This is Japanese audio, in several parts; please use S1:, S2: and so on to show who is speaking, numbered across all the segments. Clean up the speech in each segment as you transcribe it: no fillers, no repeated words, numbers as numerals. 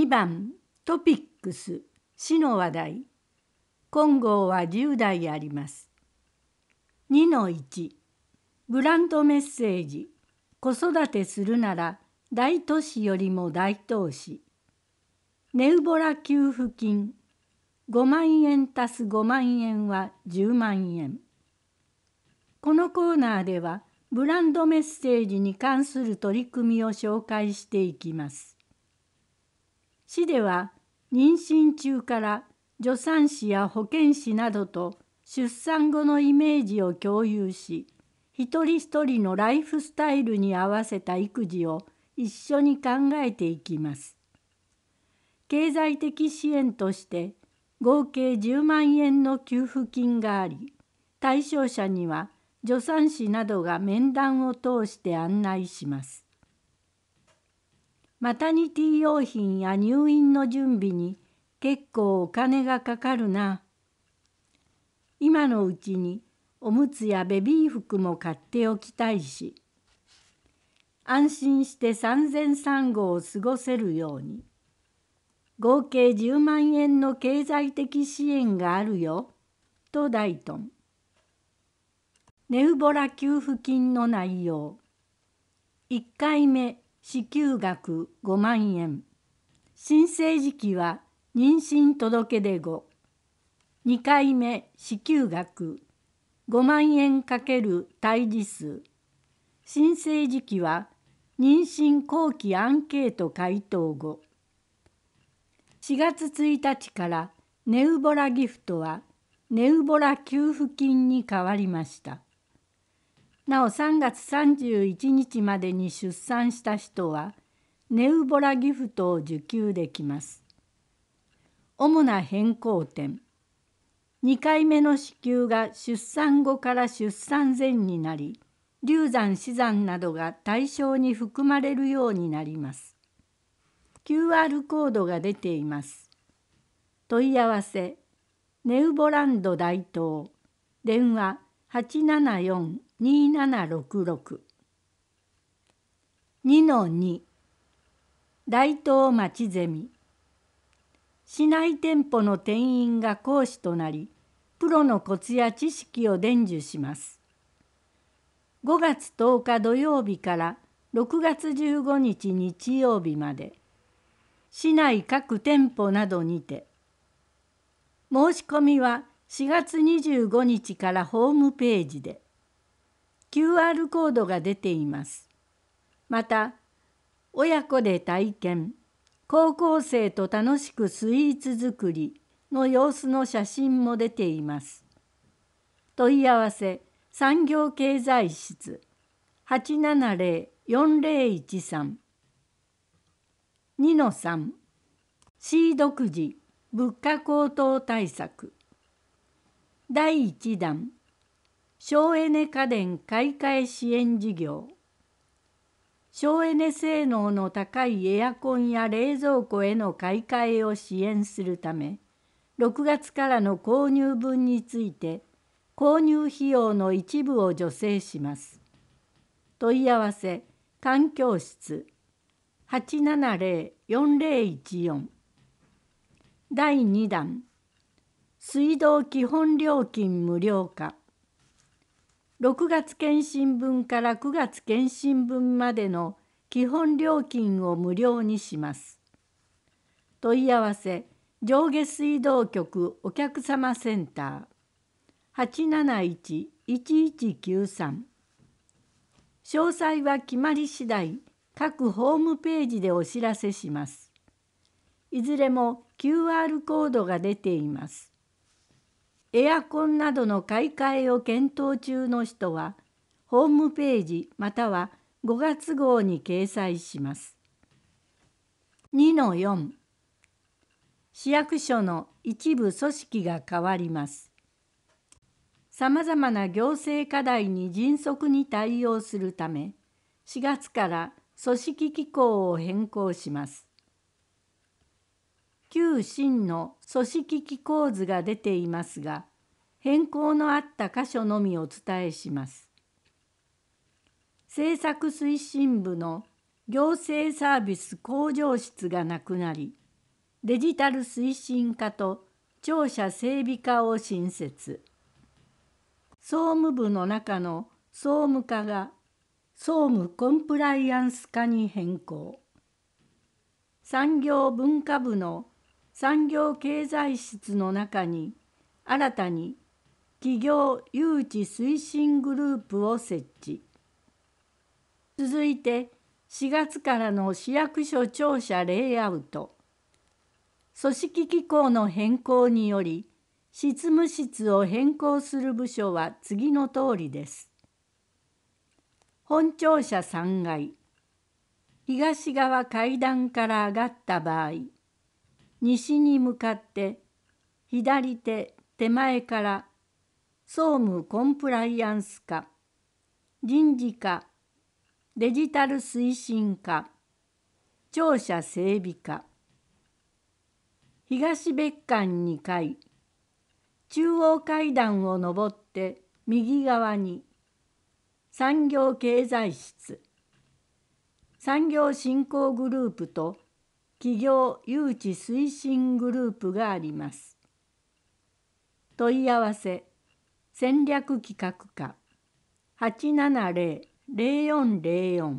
S1: 番トピックス市の話題。今号は10題あります。2-1 グランドメッセージ。子育てするなら大都市よりも大投資。ネウボラ給付金5万円足す5万円は10万円。このコーナーではブランドメッセージに関する取り組みを紹介していきます。市では妊娠中から助産師や保健師などと出産後のイメージを共有し、一人一人のライフスタイルに合わせた育児を一緒に考えていきます。経済的支援として合計10万円の給付金があり、対象者には助産師などが面談を通して案内します。マタニティ用品や入院の準備に結構お金がかかるな。今のうちにおむつやベビー服も買っておきたいし、安心して産前産後を過ごせるように。合計10万円の経済的支援があるよ、とダイトン。ネウボラ給付金の内容。1回目、支給額5万円。申請時期は妊娠届出後。2回目、支給額5万円×胎児数。申請時期は妊娠後期アンケート回答後。4月1日からネウボラギフトはネウボラ給付金に変わりました。なお3月31日までに出産した人はネウボラギフトを受給できます。主な変更点。2回目の支給が出産後から出産前になり、流産死産などが対象に含まれるようになります。QR コードが出ています。問い合わせ、ネウボランド大東、電話874-2766。2-2 大東まちゼミ。市内店舗の店員が講師となり、プロのコツや知識を伝授します。5月10日土曜日から6月15日日曜日まで、市内各店舗などにて。申し込みは4月25日からホームページで。QR コードが出ています。また、親子で体験、高校生と楽しくスイーツ作りの様子の写真も出ています。問い合わせ、産業経済室870-4013。2-3 市独自物価高騰対策。第1弾、省エネ家電買い替え支援事業。省エネ性能の高いエアコンや冷蔵庫への買い替えを支援するため、6月からの購入分について、購入費用の一部を助成します。問い合わせ、環境室870-4014。第2弾、水道基本料金無料化。6月検針分から9月検針分までの基本料金を無料にします。問い合わせ、上下水道局お客様センター871-1193。詳細は決まり次第、各ホームページでお知らせします。いずれも QR コードが出ています。エアコンなどの買い替えを検討中の人は、ホームページまたは5月号に掲載します。2-4 市役所の一部組織が変わります。さまざまな行政課題に迅速に対応するため、4月から組織機構を変更します。旧新の組織機構図が出ていますが、変更のあった箇所のみお伝えします。政策推進部の行政サービス向上室がなくなり、 デジタル推進課と庁舎整備課を新設。総務部の中の総務課が総務コンプライアンス課に変更。産業文化部の産業経済室の中に新たに企業誘致推進グループを設置。続いて4月からの市役所庁舎レイアウト。組織機構の変更により執務室を変更する部署は次のとおりです。本庁舎3階。東側階段から上がった場合、西に向かって左手手前から総務コンプライアンス課、人事課、デジタル推進課、庁舎整備課、東別館2階、中央階段を上って右側に産業経済室、産業振興グループと企業誘致推進グループがあります。問い合わせ戦略企画課 870-0404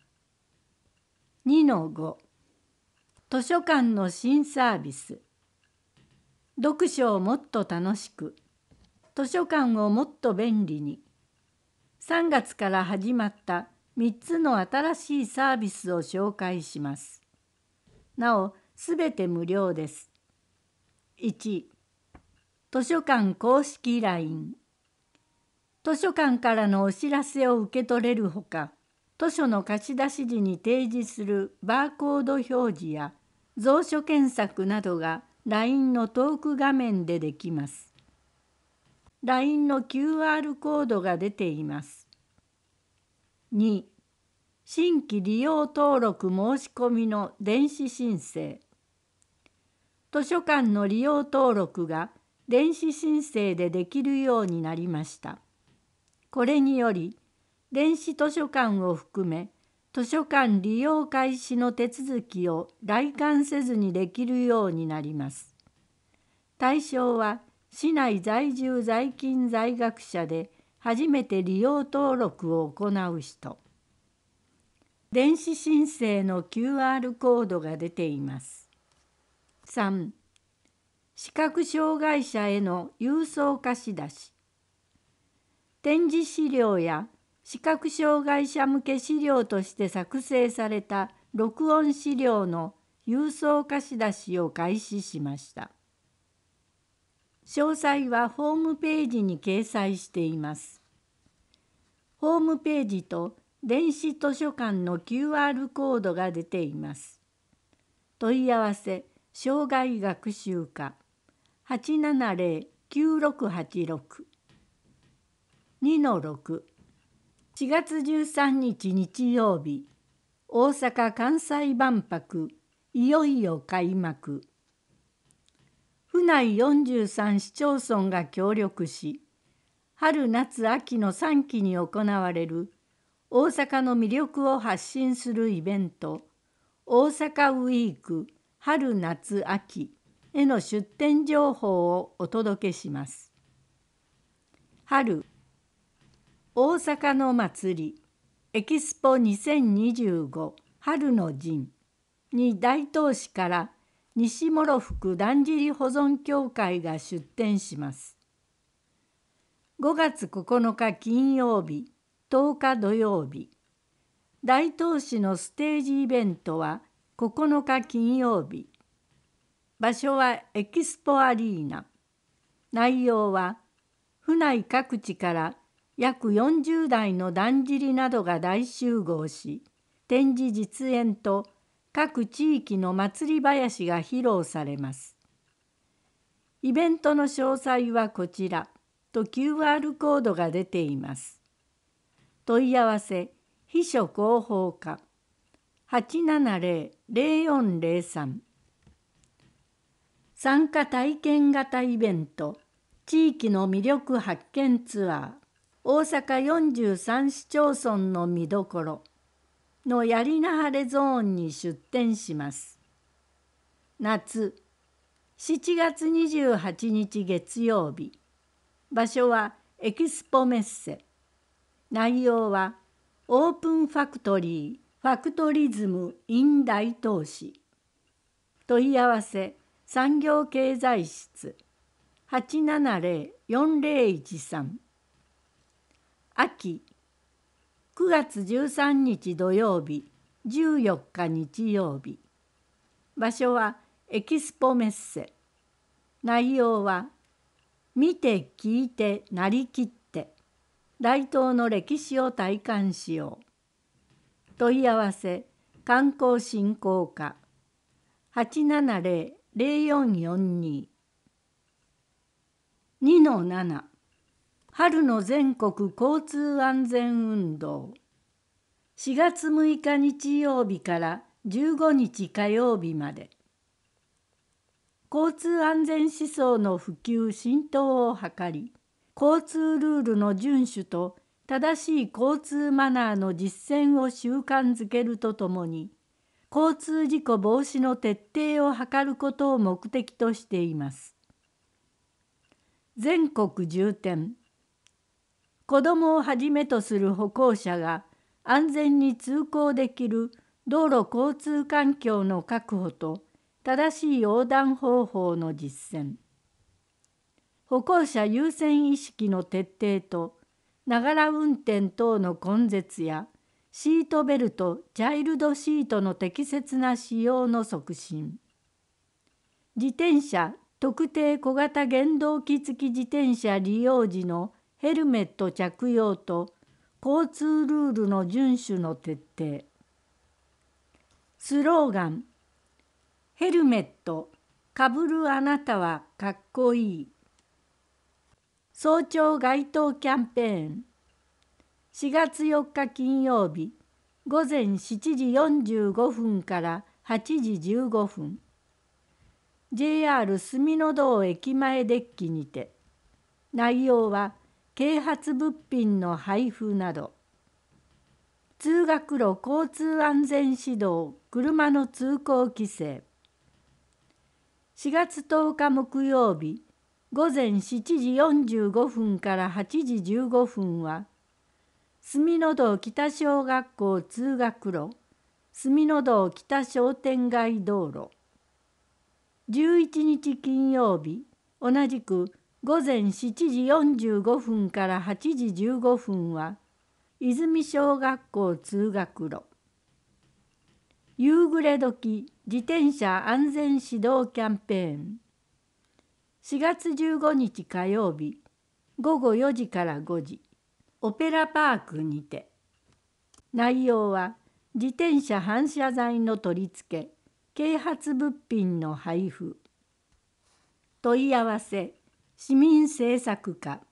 S1: 2-5 図書館の新サービス。読書をもっと楽しく、図書館をもっと便利に。3月から始まった3つの新しいサービスを紹介します。なお、すべて無料です。1、図書館公式 LINE。図書館からのお知らせを受け取れるほか、図書の貸し出し時に提示するバーコード表示や蔵書検索などが LINE のトーク画面でできます。LINE の QR コードが出ています。2、新規利用登録申し込みの電子申請。図書館の利用登録が電子申請でできるようになりました。これにより、電子図書館を含め、図書館利用開始の手続きを来館せずにできるようになります。対象は、市内在住在勤在学者で初めて利用登録を行う人。電子申請の QR コードが出ています。3、視覚障害者への郵送貸し出し。展示資料や視覚障害者向け資料として作成された録音資料の郵送貸し出しを開始しました。詳細はホームページに掲載しています。ホームページと電子図書館の QR コードが出ています。問い合わせ障害学習課 870-9686 2-6 4月13日日曜日、大阪・関西万博いよいよ開幕。府内43市町村が協力し、春夏秋の3期に行われる大阪の魅力を発信するイベント、大阪ウィーク春夏秋への出展情報をお届けします。春、大阪の祭りエキスポ2025春の陣に大東市から西諸福だんじり保存協会が出展します。5月9日金曜日、10日土曜日。大東市のステージイベントは9日金曜日。場所はエキスポアリーナ。内容は、府内各地から約40台のだんじりなどが大集合し、展示実演と各地域の祭り囃子が披露されます。イベントの詳細はこちらと QR コードが出ています。問い合わせ秘書広報課 870-0403 参加体験型イベント地域の魅力発見ツアー大阪43市町村の見どころのやりなはれゾーンに出展します。 夏、7月28日月曜日。場所はエキスポメッセ。内容はオープンファクトリー、ファクトリズム in 大東市。問い合わせ産業経済室870-4013。秋、9月13日土曜日、14日日曜日。場所はエキスポメッセ。内容は見て聞いてなりきって大東の歴史を体感しよう。問い合わせ観光振興課870-0442。2-7 春の全国交通安全運動。4月6日日曜日から15日火曜日まで。交通安全思想の普及浸透を図り、交通ルールの遵守と正しい交通マナーの実践を習慣づけるとともに、交通事故防止の徹底を図ることを目的としています。全国重点。子どもをはじめとする歩行者が安全に通行できる道路交通環境の確保と正しい横断方法の実践。歩行者優先意識の徹底とながら運転等の根絶やシートベルト・チャイルドシートの適切な使用の促進。自転車特定小型原動機付き自転車利用時のヘルメット着用と交通ルールの遵守の徹底。スローガン。ヘルメットかぶるあなたはかっこいい。早朝街頭キャンペーン。4月4日金曜日午前7時45分から8時15分。JR 住の堂駅前デッキにて。内容は啓発物品の配布など。通学路交通安全指導、車の通行規制。4月10日木曜日午前7時45分から8時15分は、住の堂北小学校通学路、住の堂北商店街道路。11日金曜日、同じく午前7時45分から8時15分は、泉小学校通学路。夕暮れ時自転車安全指導キャンペーン。4月15日火曜日午後4時から5時、オペラパークにて。内容は自転車反射材の取り付け、啓発物品の配布。問い合わせ市民政策課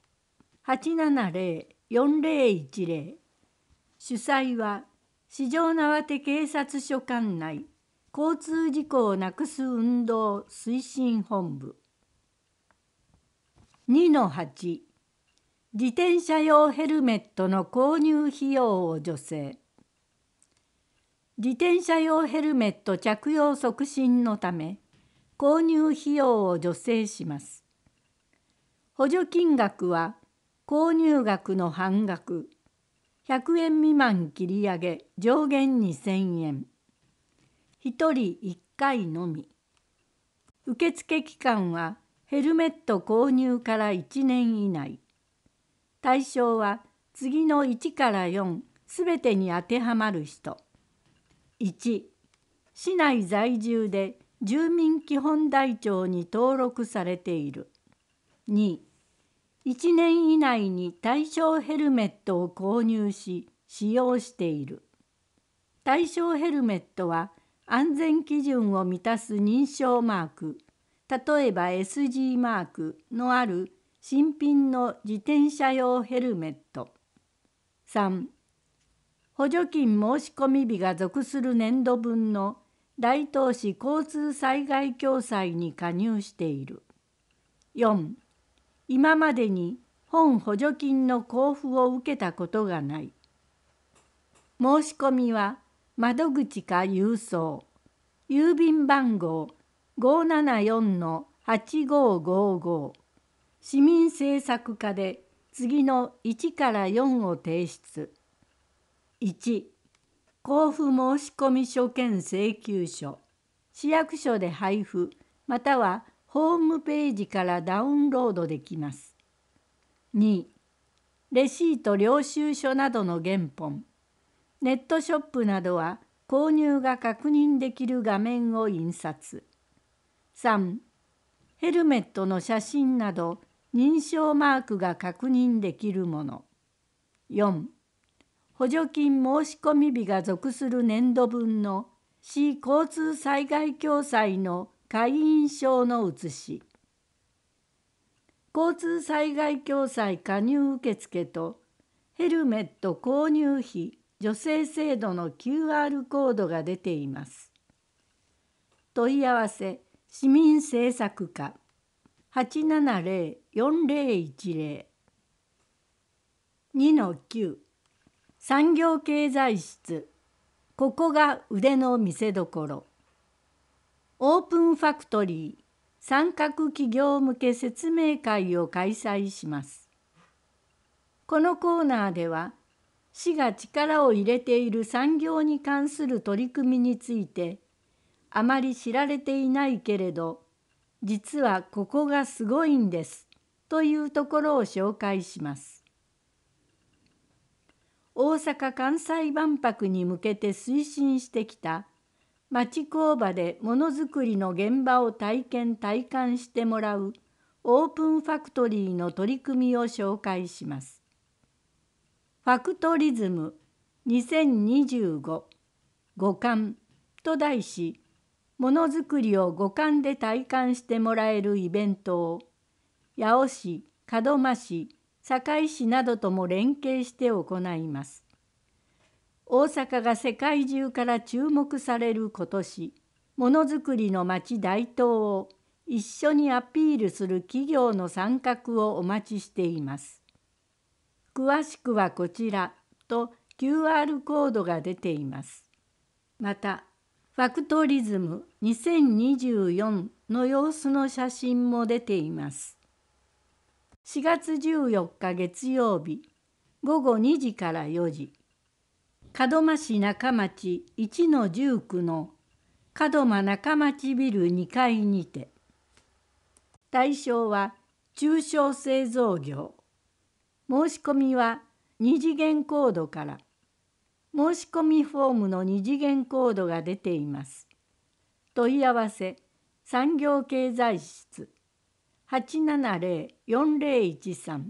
S1: 870-4010。主催は四条畷警察署管内交通事故をなくす運動推進本部。2-8 自転車用ヘルメットの購入費用を助成。自転車用ヘルメット着用促進のため購入費用を助成します。補助金額は購入額の半額、100円未満切り上げ上限2000円。1人1回のみ。受付期間はヘルメット購入から1年以内。対象は次の1から4すべてに当てはまる人。1、市内在住で住民基本台帳に登録されている。2、1年以内に対象ヘルメットを購入し使用している。対象ヘルメットは安全基準を満たす認証マーク、例えば SG マークのある新品の自転車用ヘルメット。3、補助金申し込み日が属する年度分の大東市交通災害共済に加入している。4、今までに本補助金の交付を受けたことがない。申し込みは窓口か郵送、郵便番号 574-8555市民政策課で次の1から4を提出。1、交付申込書兼請求書、市役所で配布またはホームページからダウンロードできます。2、レシート領収書などの原本、ネットショップなどは購入が確認できる画面を印刷。3、ヘルメットの写真など認証マークが確認できるもの。4、補助金申込日が属する年度分の市交通災害共済の会員証の写し。交通災害共済加入受付とヘルメット購入費助成制度の QR コードが出ています。問い合わせ市民政策課 870-4010 2-9 産業経済室、ここが腕の見せ所。オープンファクトリー参画企業向け説明会を開催します。このコーナーでは市が力を入れている産業に関する取り組みについてあまり知られていないけれど実はここがすごいんですというところを紹介します。大阪・関西万博に向けて推進してきた町工場でものづくりの現場を体感してもらうオープンファクトリーの取り組みを紹介します。ファクトリズム2025五感と題し、ものづくりを五感で体感してもらえるイベントを八尾市、門真市、堺市などとも連携して行います。大阪が世界中から注目される今年、ものづくりの街大東を一緒にアピールする企業の参画をお待ちしています。詳しくはこちらと QR コードが出ています。また、ファクトリズム2024の様子の写真も出ています。4月14日月曜日午後2時から4時、門真市中町 1-19 の門真中町ビル2階にて。対象は中小製造業。申し込みは2次元コードから。申し込みフォームの2次元コードが出ています。問い合わせ産業経済室 870-4013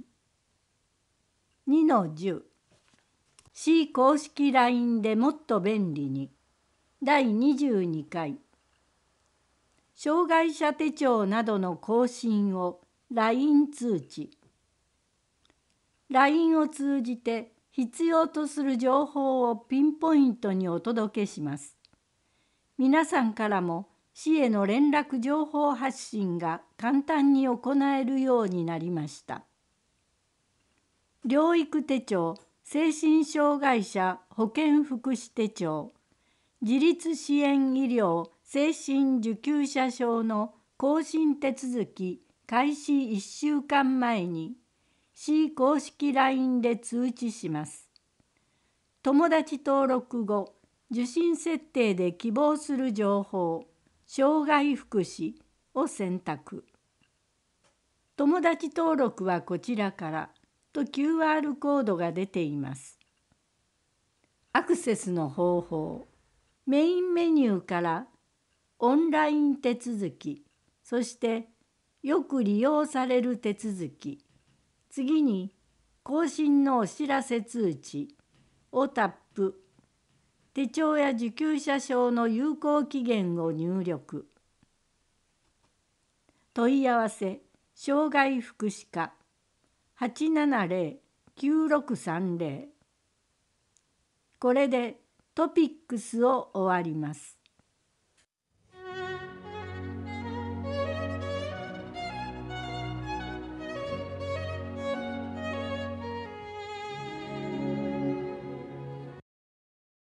S1: 2-10 市公式 LINE でもっと便利に第22回障害者手帳などの更新を LINE 通知。LINE を通じて必要とする情報をピンポイントにお届けします。皆さんからも市への連絡情報発信が簡単に行えるようになりました。療育手帳、精神障害者保健福祉手帳、自立支援医療精神受給者証の更新手続き開始1週間前に市公式 LINE で通知します。友達登録後、受信設定で希望する情報、障害福祉を選択。友達登録はこちらからと QR コードが出ています。アクセスの方法、メインメニューからオンライン手続き、そしてよく利用される手続き、次に更新のお知らせ通知をタップ、手帳や受給者証の有効期限を入力。問い合わせ障害福祉課 870-9630。これでトピックスを終わります。